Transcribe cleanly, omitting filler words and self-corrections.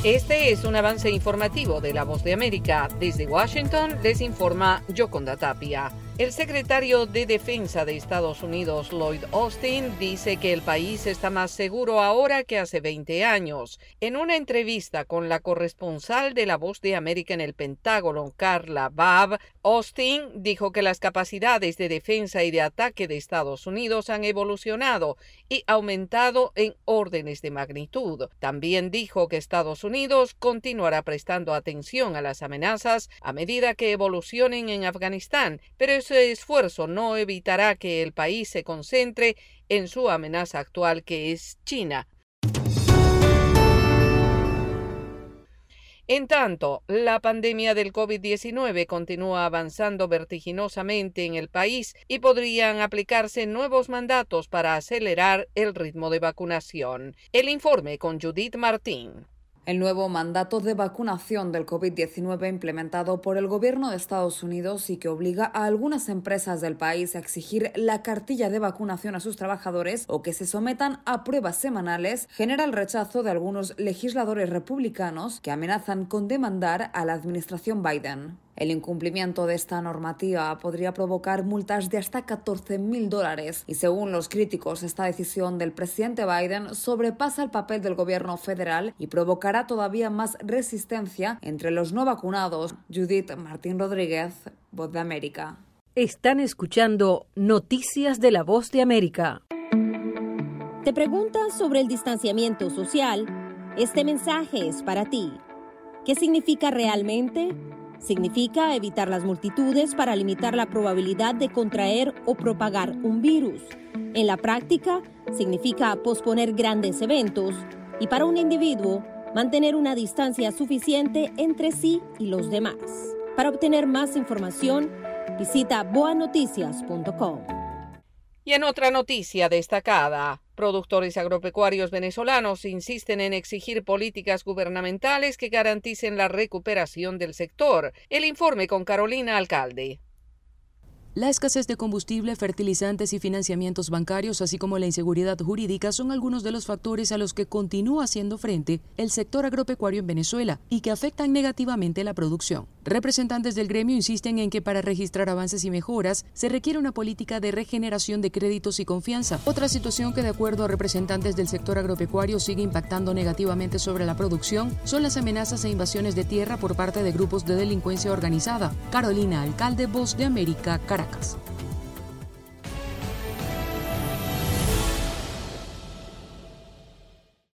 Este es un avance informativo de La Voz de América. Desde Washington les informa Yoconda Tapia. El secretario de Defensa de Estados Unidos, Lloyd Austin, dice que el país está más seguro ahora que hace 20 años. En una entrevista con la corresponsal de La Voz de América en el Pentágono, Carla Babb, Austin dijo que las capacidades de defensa y de ataque de Estados Unidos han evolucionado y aumentado en órdenes de magnitud. También dijo que Estados Unidos continuará prestando atención a las amenazas a medida que evolucionen en Afganistán, pero ese esfuerzo no evitará que el país se concentre en su amenaza actual, que es China. En tanto, la pandemia del COVID-19 continúa avanzando vertiginosamente en el país y podrían aplicarse nuevos mandatos para acelerar el ritmo de vacunación. El informe con Judith Martín. El nuevo mandato de vacunación del COVID-19 implementado por el gobierno de Estados Unidos y que obliga a algunas empresas del país a exigir la cartilla de vacunación a sus trabajadores o que se sometan a pruebas semanales genera el rechazo de algunos legisladores republicanos que amenazan con demandar a la administración Biden. El incumplimiento de esta normativa podría provocar multas de hasta $14,000 y, según los críticos, esta decisión del presidente Biden sobrepasa el papel del gobierno federal y provocará todavía más resistencia entre los no vacunados. Judith Martín Rodríguez, Voz de América. Están escuchando Noticias de la Voz de América. ¿Te preguntas sobre el distanciamiento social? Este mensaje es para ti. ¿Qué significa realmente? Significa evitar las multitudes para limitar la probabilidad de contraer o propagar un virus. En la práctica, significa posponer grandes eventos y para un individuo, mantener una distancia suficiente entre sí y los demás. Para obtener más información, visita boanoticias.com. Y en otra noticia destacada, productores agropecuarios venezolanos insisten en exigir políticas gubernamentales que garanticen la recuperación del sector. El informe con Carolina Alcalde. La escasez de combustible, fertilizantes y financiamientos bancarios, así como la inseguridad jurídica, son algunos de los factores a los que continúa haciendo frente el sector agropecuario en Venezuela y que afectan negativamente la producción. Representantes del gremio insisten en que para registrar avances y mejoras se requiere una política de regeneración de créditos y confianza. Otra situación que, de acuerdo a representantes del sector agropecuario, sigue impactando negativamente sobre la producción son las amenazas e invasiones de tierra por parte de grupos de delincuencia organizada. Carolina Alcalde, Voz de América, Caracas.